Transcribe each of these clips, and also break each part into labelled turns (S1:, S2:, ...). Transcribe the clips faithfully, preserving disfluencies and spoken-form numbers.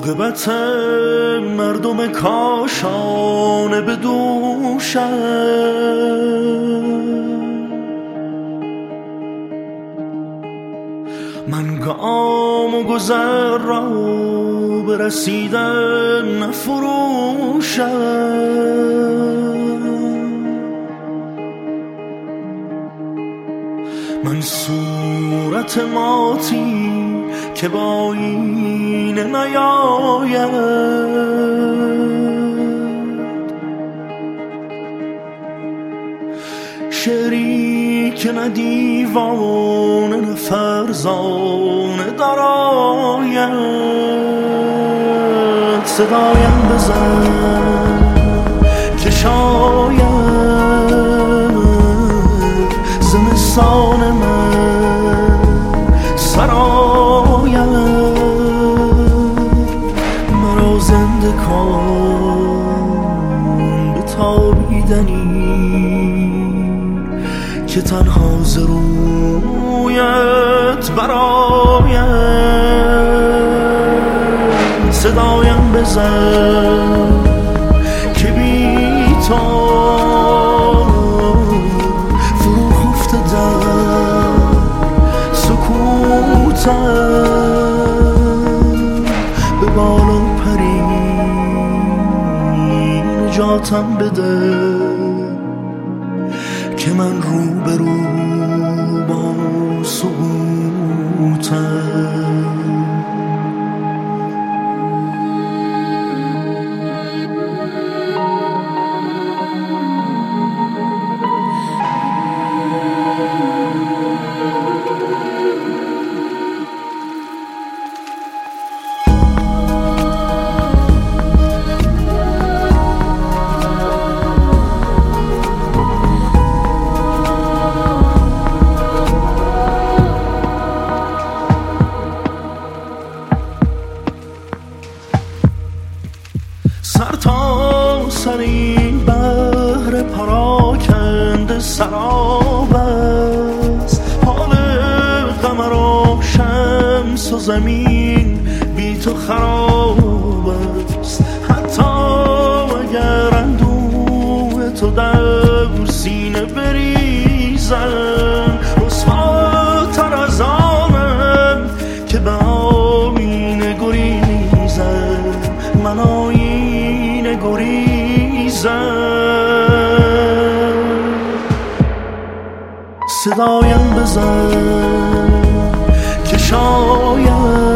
S1: عاقبت مردم کاشانه به دوشم. من گام و گذر را به رسیدن نفروشم. من صورت ماتی که با این نیاید، شعری که نه دیوانه نه فرزانه دراید. صدایم بزن که شاید زمستان من سراید، مرا زنده کن به تابیدنی که تنها ز رویت براید. صدایم بزن که بی تو فرو خفته در سکوتم، به بالا پری نجاتم بده که من رو به رو با سقوطم. سر تا سر این بحر پراکنده سراب است، حال قمر و شمس و زمین بی تو خراب است. حتی اگر اندوه تو در سینه بریزم، رسواتر از آنم که به آینه گریزم. من آینه گریزم. صدایم بزن که شاید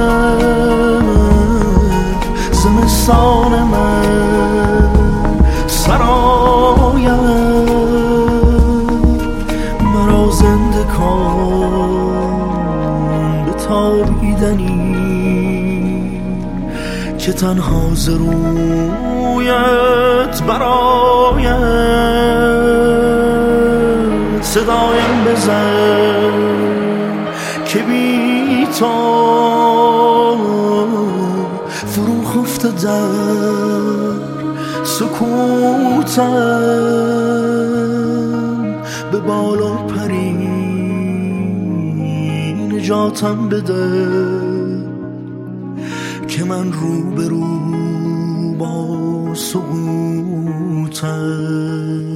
S1: زمستان من سراید، مرا زنده کن به تابیدنی که تنها ز رویت براید. صدایم بزن که بی تو فرو خفته در سکوتم، به بالا پری نجاتم بده که من رو به رو با سقوطم.